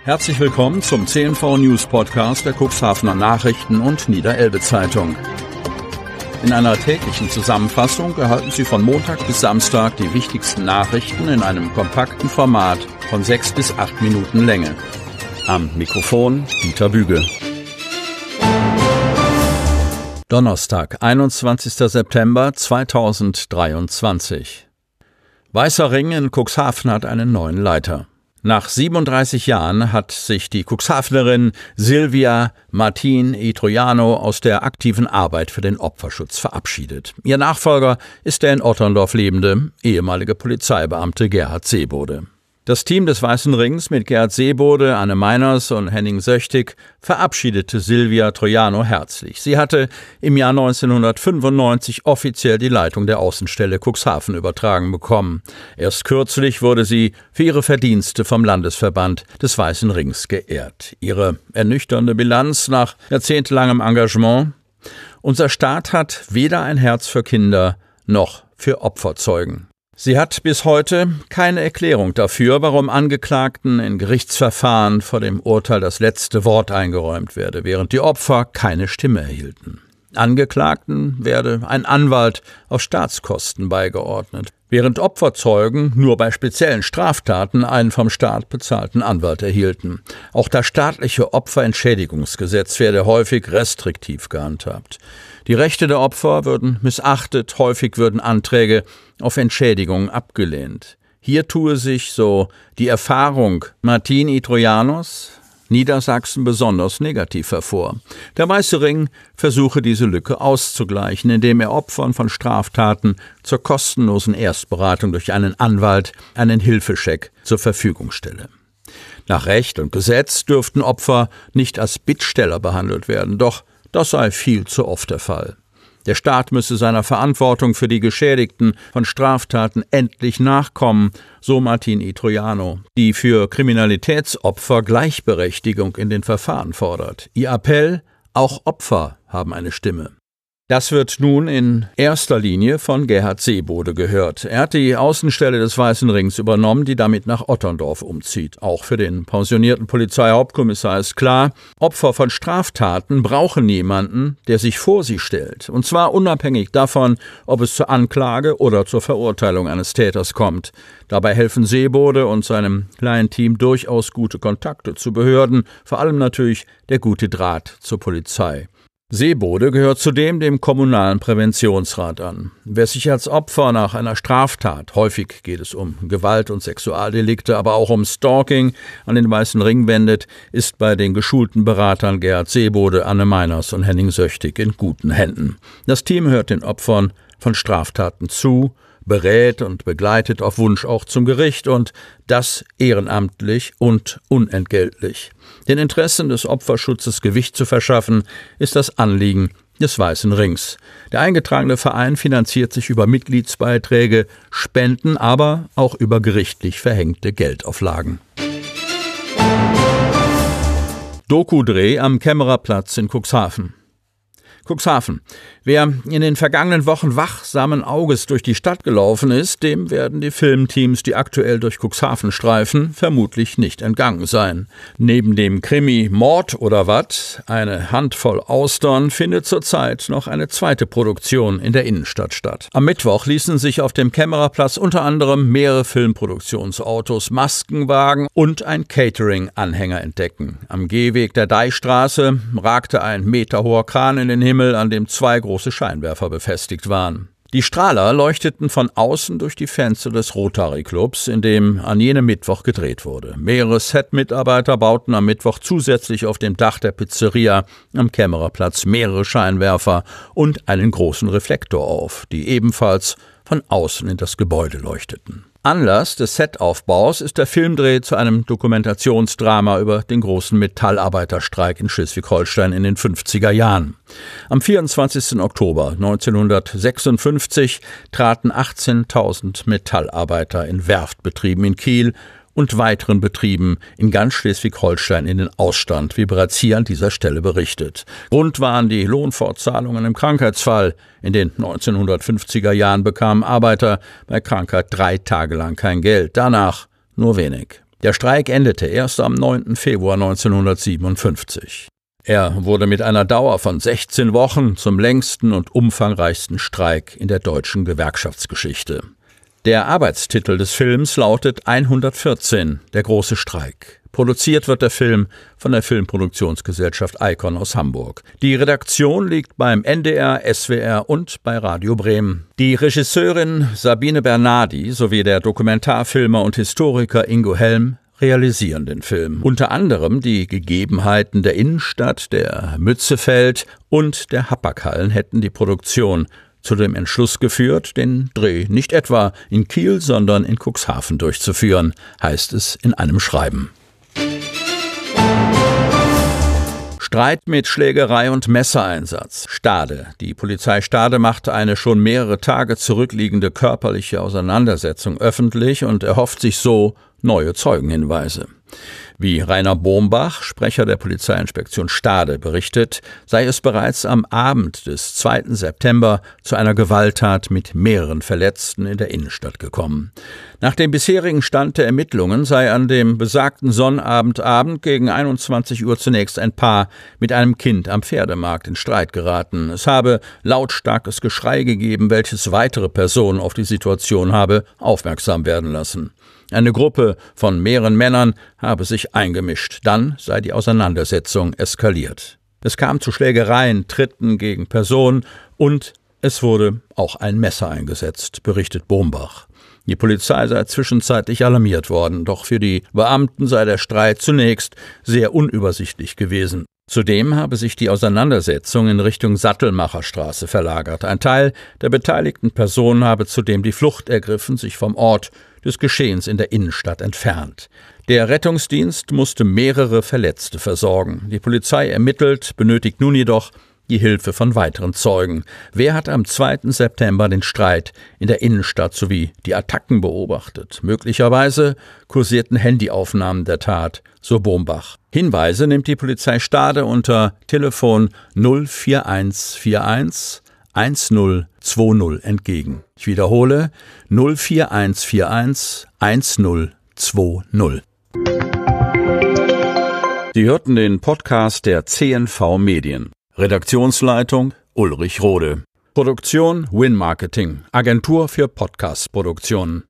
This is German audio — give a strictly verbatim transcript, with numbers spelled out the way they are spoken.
Herzlich willkommen zum C N V News Podcast der Cuxhavener Nachrichten und Niederelbe Zeitung. In einer täglichen Zusammenfassung erhalten Sie von Montag bis Samstag die wichtigsten Nachrichten in einem kompakten Format von sechs bis acht Minuten Länge. Am Mikrofon Dieter Büge. Donnerstag, einundzwanzigster September zweitausenddreiundzwanzig. Weißer Ring in Cuxhaven hat einen neuen Leiter. Nach siebenunddreißig Jahren hat sich die Cuxhavenerin Silvia Martin y Troiano aus der aktiven Arbeit für den Opferschutz verabschiedet. Ihr Nachfolger ist der in Otterndorf lebende, ehemalige Polizeibeamte Gerhard Seebode. Das Team des Weißen Rings mit Gerhard Seebode, Anne Meiners und Henning Söchtig verabschiedete Silvia Troiano herzlich. Sie hatte im Jahr neunzehnhundertfünfundneunzig offiziell die Leitung der Außenstelle Cuxhaven übertragen bekommen. Erst kürzlich wurde sie für ihre Verdienste vom Landesverband des Weißen Rings geehrt. Ihre ernüchternde Bilanz nach jahrzehntelangem Engagement: Unser Staat hat weder ein Herz für Kinder noch für Opferzeugen. Sie hat bis heute keine Erklärung dafür, warum Angeklagten in Gerichtsverfahren vor dem Urteil das letzte Wort eingeräumt werde, während die Opfer keine Stimme erhielten. Angeklagten werde ein Anwalt auf Staatskosten beigeordnet, während Opferzeugen nur bei speziellen Straftaten einen vom Staat bezahlten Anwalt erhielten. Auch das staatliche Opferentschädigungsgesetz werde häufig restriktiv gehandhabt. Die Rechte der Opfer würden missachtet, häufig würden Anträge auf Entschädigung abgelehnt. Hier tue sich, so die Erfahrung Martin y Troianos, Niedersachsen besonders negativ hervor. Der Weiße Ring versuche diese Lücke auszugleichen, indem er Opfern von Straftaten zur kostenlosen Erstberatung durch einen Anwalt einen Hilfescheck zur Verfügung stelle. Nach Recht und Gesetz dürften Opfer nicht als Bittsteller behandelt werden, doch das sei viel zu oft der Fall. Der Staat müsse seiner Verantwortung für die Geschädigten von Straftaten endlich nachkommen, so Martin y Troiano, die für Kriminalitätsopfer Gleichberechtigung in den Verfahren fordert. Ihr Appell: Auch Opfer haben eine Stimme. Das wird nun in erster Linie von Gerhard Seebode gehört. Er hat die Außenstelle des Weißen Rings übernommen, die damit nach Otterndorf umzieht. Auch für den pensionierten Polizeihauptkommissar ist klar: Opfer von Straftaten brauchen jemanden, der sich vor sie stellt. Und zwar unabhängig davon, ob es zur Anklage oder zur Verurteilung eines Täters kommt. Dabei helfen Seebode und seinem kleinen Team durchaus gute Kontakte zu Behörden, vor allem natürlich der gute Draht zur Polizei. Seebode gehört zudem dem kommunalen Präventionsrat an. Wer sich als Opfer nach einer Straftat, häufig geht es um Gewalt- und Sexualdelikte, aber auch um Stalking, an den Weißen Ring wendet, ist bei den geschulten Beratern Gerhard Seebode, Anne Meiners und Henning Söchtig in guten Händen. Das Team hört den Opfern von Straftaten zu, berät und begleitet auf Wunsch auch zum Gericht, und das ehrenamtlich und unentgeltlich. Den Interessen des Opferschutzes Gewicht zu verschaffen, ist das Anliegen des Weißen Rings. Der eingetragene Verein finanziert sich über Mitgliedsbeiträge, Spenden, aber auch über gerichtlich verhängte Geldauflagen. Doku-Dreh am Kämmererplatz in Cuxhaven. Cuxhaven. Wer in den vergangenen Wochen wachsamen Auges durch die Stadt gelaufen ist, dem werden die Filmteams, die aktuell durch Cuxhaven streifen, vermutlich nicht entgangen sein. Neben dem Krimi Mord oder wat, eine Handvoll Austern, findet zurzeit noch eine zweite Produktion in der Innenstadt statt. Am Mittwoch ließen sich auf dem Kämmererplatz unter anderem mehrere Filmproduktionsautos, Maskenwagen und ein Catering-Anhänger entdecken. Am Gehweg der Deichstraße ragte ein meterhoher Kran in den Himmel, an dem zwei große Scheinwerfer befestigt waren. Die Strahler leuchteten von außen durch die Fenster des Rotary Clubs, in dem an jenem Mittwoch gedreht wurde. Mehrere Set-Mitarbeiter bauten am Mittwoch zusätzlich auf dem Dach der Pizzeria am Kämmererplatz mehrere Scheinwerfer und einen großen Reflektor auf, die ebenfalls von außen in das Gebäude leuchteten. Anlass des Setaufbaus ist der Filmdreh zu einem Dokumentationsdrama über den großen Metallarbeiterstreik in Schleswig-Holstein in den fünfziger Jahren. Am vierundzwanzigsten Oktober neunzehnhundertsechsundfünfzig traten achtzehntausend Metallarbeiter in Werftbetrieben in Kiel und weiteren Betrieben in ganz Schleswig-Holstein in den Ausstand, wie bereits hier an dieser Stelle berichtet. Grund waren die Lohnfortzahlungen im Krankheitsfall. In den neunzehnhundertfünfziger Jahren bekamen Arbeiter bei Krankheit drei Tage lang kein Geld, danach nur wenig. Der Streik endete erst am neunten Februar neunzehnhundertsiebenundfünfzig. Er wurde mit einer Dauer von sechzehn Wochen zum längsten und umfangreichsten Streik in der deutschen Gewerkschaftsgeschichte. Der Arbeitstitel des Films lautet hundertvierzehn, der große Streik. Produziert wird der Film von der Filmproduktionsgesellschaft Icon aus Hamburg. Die Redaktion liegt beim N D R, S W R und bei Radio Bremen. Die Regisseurin Sabine Bernardi sowie der Dokumentarfilmer und Historiker Ingo Helm realisieren den Film. Unter anderem die Gegebenheiten der Innenstadt, der Mützefeld und der Hapag-Hallen hätten die Produktion zu dem Entschluss geführt, den Dreh nicht etwa in Kiel, sondern in Cuxhaven durchzuführen, heißt es in einem Schreiben. Streit mit Schlägerei und Messereinsatz. Stade. Die Polizei Stade machte eine schon mehrere Tage zurückliegende körperliche Auseinandersetzung öffentlich und erhofft sich so neue Zeugenhinweise. Wie Rainer Bombach, Sprecher der Polizeiinspektion Stade, berichtet, sei es bereits am Abend des zweiten September zu einer Gewalttat mit mehreren Verletzten in der Innenstadt gekommen. Nach dem bisherigen Stand der Ermittlungen sei an dem besagten Sonnabendabend gegen einundzwanzig Uhr zunächst ein Paar mit einem Kind am Pferdemarkt in Streit geraten. Es habe lautstarkes Geschrei gegeben, welches weitere Personen auf die Situation habe aufmerksam werden lassen. Eine Gruppe von mehreren Männern habe sich eingemischt. Dann sei die Auseinandersetzung eskaliert. Es kam zu Schlägereien, Tritten gegen Personen und es wurde auch ein Messer eingesetzt, berichtet Bombach. Die Polizei sei zwischenzeitlich alarmiert worden, doch für die Beamten sei der Streit zunächst sehr unübersichtlich gewesen. Zudem habe sich die Auseinandersetzung in Richtung Sattelmacherstraße verlagert. Ein Teil der beteiligten Personen habe zudem die Flucht ergriffen, sich vom Ort des Geschehens in der Innenstadt entfernt. Der Rettungsdienst musste mehrere Verletzte versorgen. Die Polizei ermittelt, benötigt nun jedoch die Hilfe von weiteren Zeugen. Wer hat am zweiten September den Streit in der Innenstadt sowie die Attacken beobachtet? Möglicherweise kursierten Handyaufnahmen der Tat, so Bombach. Hinweise nimmt die Polizei Stade unter Telefon null vier eins vier eins eins null zwei null entgegen. Ich wiederhole null vier eins vier eins eins null zwei null. Sie hörten den Podcast der C N V Medien. Redaktionsleitung Ulrich Rode. Produktion Win Marketing, Agentur für Podcast-Produktionen.